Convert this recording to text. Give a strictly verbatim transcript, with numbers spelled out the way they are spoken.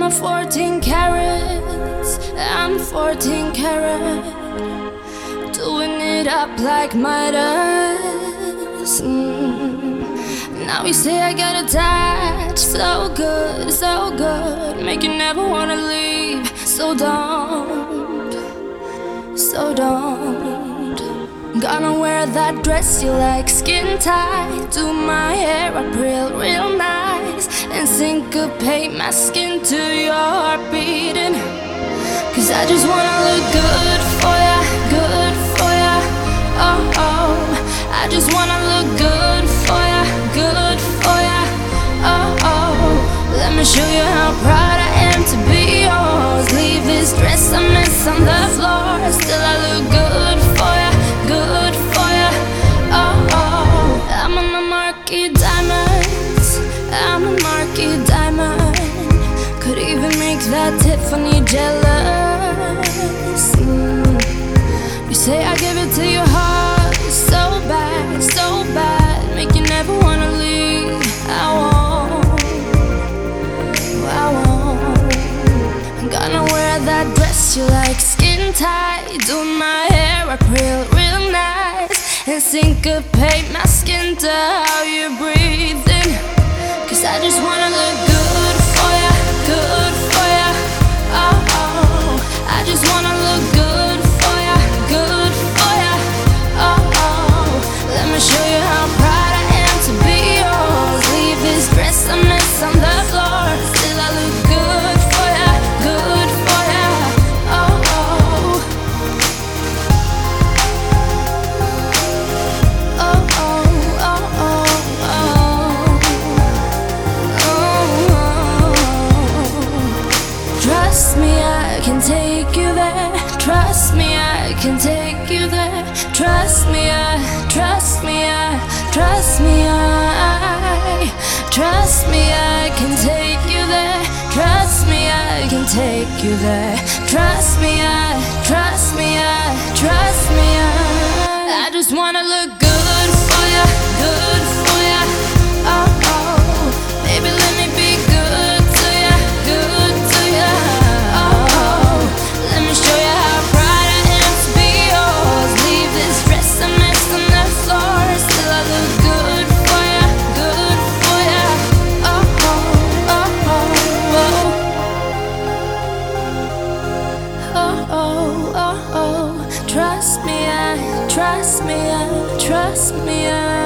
a fourteen carats, I'm fourteen carat, doing it up like Midas. mm. Now you say I get attached, so good, so good, make you never wanna leave. So don't, so don't. Gonna wear that dress you like, skin tight, do my hair up real, real nice, and syncopate my skin to your heart beating. Cause I just wanna look good for ya, good for ya, oh oh. I just wanna look good for ya, good for ya, oh oh. Let me show you how proud I am to be yours. Leave this dress a mess on the floor, still I look good for ya, good for ya, oh oh. I'm on the marquee diamonds, I'm a marquee diamond. Could even make that Tiffany jealous. mm. You say I give it to your heart, so bad, so bad, make you never wanna leave. I won't, I won't. I'm gonna wear that dress you like, skin tight, do my hair up real, real nice, and syncopate my skin to how you're breathing. Cause I just wanna look good for ya, good for ya, oh oh. I just wanna look good for ya, good for ya, oh oh. Let me show you how proud I am to be yours. Leave this dress a mess on the floor, still I look good for ya, good for ya, oh oh. Oh oh, oh oh, oh. Trust me, I can take you there. Trust me, I can take you there. Trust me, I, trust me, I, trust me, I, trust me, I can take you there. Trust me, I can take you there. Trust me, I, trust me, I, trust me, I. I just wanna look good for ya, good for ya, oh oh. Baby, let me be good to ya, good to ya, oh oh. Let me show you how proud I am to be yours. Leave this dress a mess on the floor, still I look good for ya, good for ya, oh oh, oh oh, oh oh, oh oh. Trust me, I, trust me, I, trust me, I.